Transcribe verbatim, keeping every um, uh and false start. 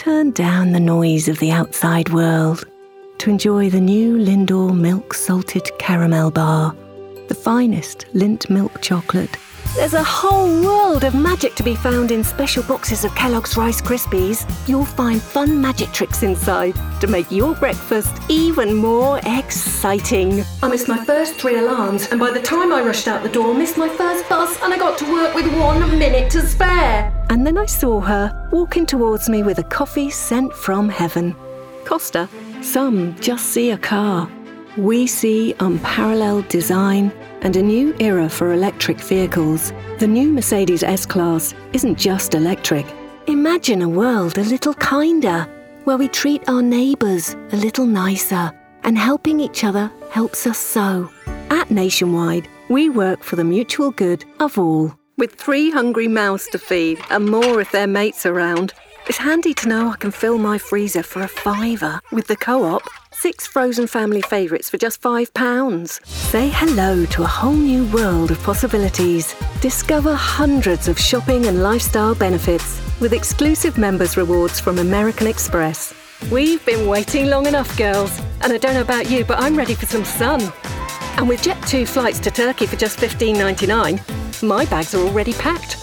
turn down the noise of the outside world to enjoy the new Lindor Milk Salted Caramel Bar, the finest Lindt milk chocolate. There's a whole world of magic to be found in special boxes of Kellogg's Rice Krispies. You'll find fun magic tricks inside to make your breakfast even more exciting. I missed my first three alarms, and by the time I rushed out the door, missed my first bus, and I got to work with one minute to spare. And then I saw her walking towards me with a coffee sent from heaven. Costa, some just see a car. We see unparalleled design and a new era for electric vehicles. The new Mercedes S-Class isn't just electric. Imagine a world a little kinder, where we treat our neighbours a little nicer, and helping each other helps us so. At Nationwide, we work for the mutual good of all. With three hungry mouths to feed, and more if their mates around, it's handy to know I can fill my freezer for a fiver. With the Co-op, six frozen family favourites for just five pounds. Say hello to a whole new world of possibilities. Discover hundreds of shopping and lifestyle benefits with exclusive members' rewards from American Express. We've been waiting long enough, girls. And I don't know about you, but I'm ready for some sun. And with Jet two flights to Turkey for just fifteen ninety-nine, my bags are already packed.